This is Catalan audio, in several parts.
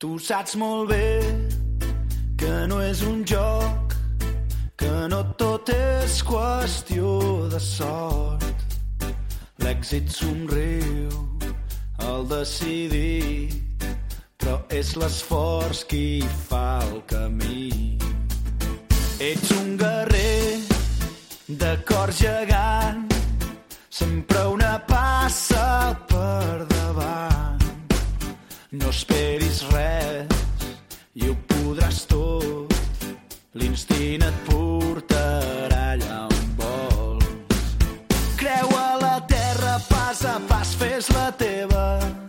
Tu saps molt bé que no és un joc, que no tot és qüestió de sort. L'èxit somriu al decidir, però és l'esforç qui fa el camí. Ets un guerrer de cor gegant, sempre una passa per davant. No esperis res i ho podràs tot, l'instint et portarà allà on vols. Creu a la terra, pas a pas, fes-la teva.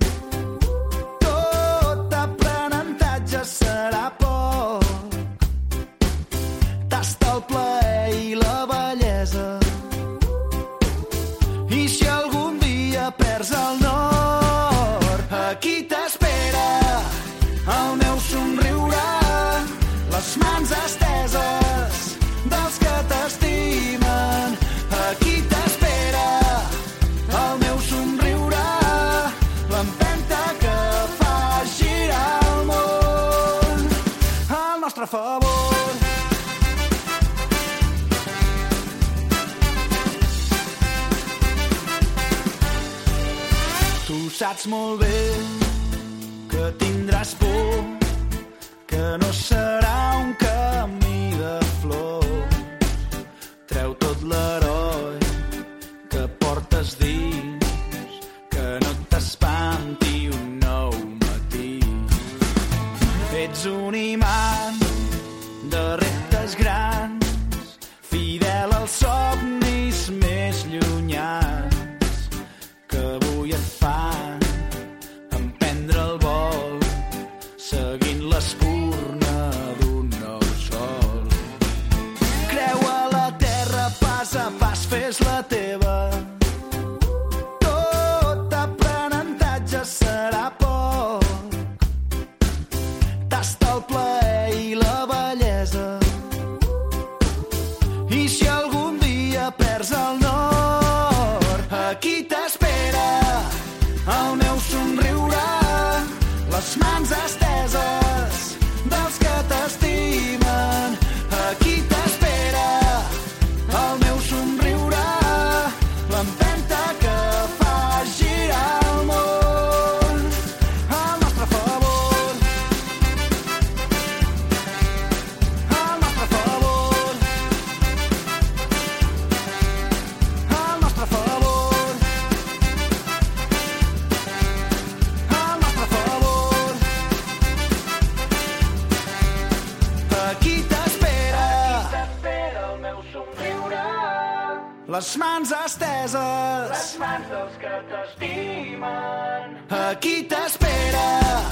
Tot aprenentatge serà poc. Tasta el plaer i la bellesa, i si algun dia perds el nord, aquí t'espera el meu somriure, les mans esteses dels que t'estimen. Aquí t'espera el meu somriure, l'empenta que fa girar el món al nostre favor. Tu saps molt bé que tindràs por, que no serà un camí de flors. Treu tot l'heroi que portes dins, que no t'espanti un nou matí. Ets un imant de reptes grans, fidel als somnis més llunyans, que avui et fan emprendre el vol, seguint l'espurna d'un nou sol. Creu a la terra, pas a pas, fes-la teva. Tot aprenentatge serà poc. Tasta el plaer i la bellesa, i si algun dia perds el nord, aquí t'espera el meu somriure, les mans esteses dels que t'estimen. Aquí t'espera el meu somriure, l'empenta que fa girar el món al nostre favor. Al nostre favor. Al nostre favor. Al nostre favor. Aquí t'espera el meu somriure, les mans esteses, les mans dels que t'estimen. Aquí t'espera